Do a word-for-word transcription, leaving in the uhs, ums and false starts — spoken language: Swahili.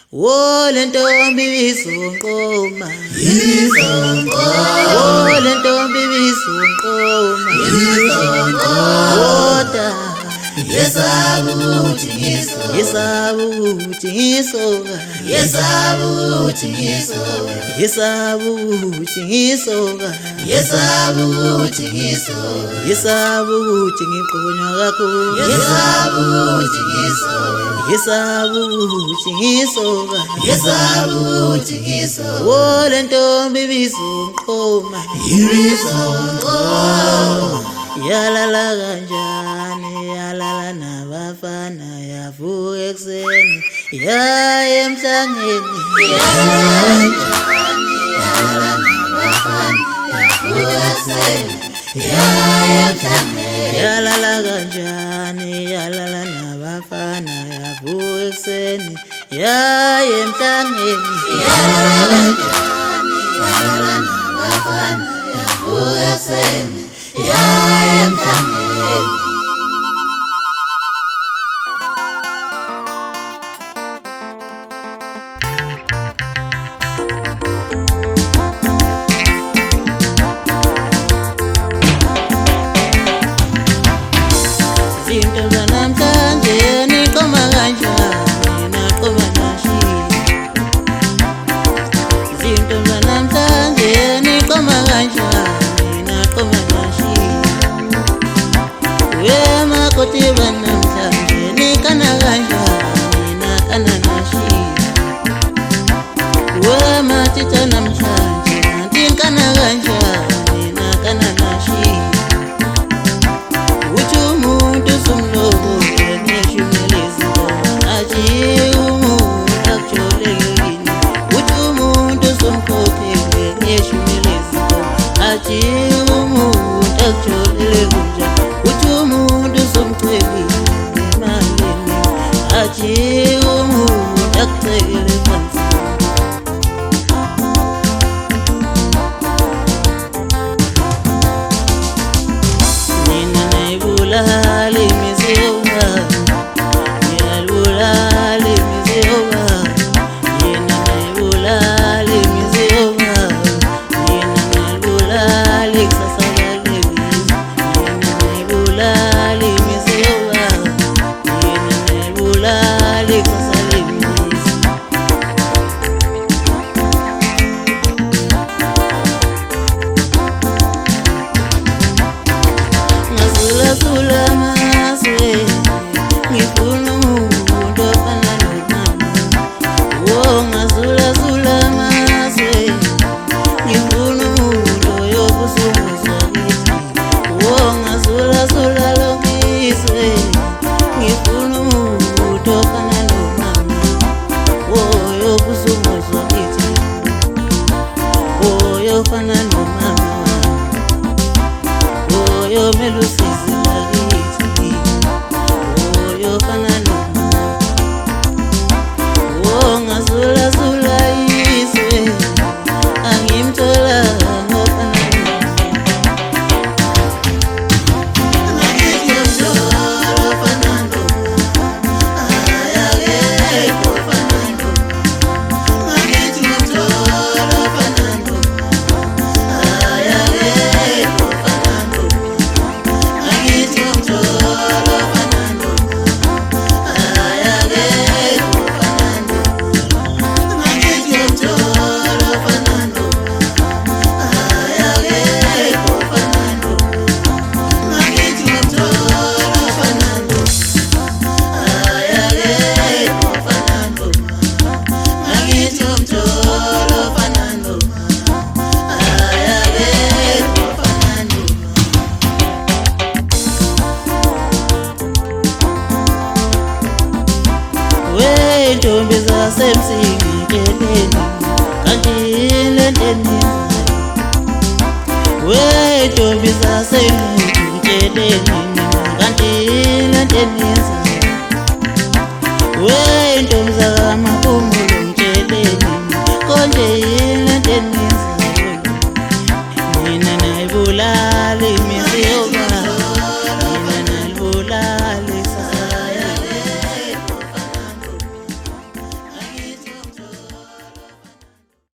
wo lentombi bizonqoma izonqoma wo lentombi bizonqoma izonqoma yesabuthi ngiso yesabuthi ngisoka yesabuthi ngisoka yesabuthi ngisoka yesabuthi ngisoka yesabuthi ngiqonywa kakhulu yesabuthi ngisoka yesabuthi ngisoka yesabuthi ngisoka wo lentombi bizonqoma izonqoma yalala kanjani yalala nabafana yavuka ekuseni yaya emhlangeni yalala kanjani yalala nabafana yavuka ekuseni yaya emhlangeni Zinto zanamhlanje niqoma kanjani naqoma nashilo Zinto zanamhlanje niqoma kanjani naqoma nashilo Wemakoti banamhlanje nikana kanjani nakana nashilo Wematitha namhlanje ninkana kanjani nakana nashilo Uthi umuntu somlobo ngeshumelezi athi umuntu akujolekile Uthi umuntu somkhokhele ngeshumelezi athi umuntu akujolekile Uthi umuntu somchebile emalini athi umuntu akucekele phansi Bulali miseoga Bulali miseoga Yena bulali miseoga Yena bulali sasalale Yena bulali miseoga Yena bulali sasalale Sula maswe ngifuna umuntu ofana nomama wo ngazula sula maswe ngifuna umuntu yokusunguzwa kithi wo ngazula sula lokiswe ngifuna umuntu ofana nomama wo yokusunguzwa kithi wo yofana nomama wo yomelusizi Ntombi zasemsingeleni kanti lenteni we ntombi zasemsingeleni kanti lenteni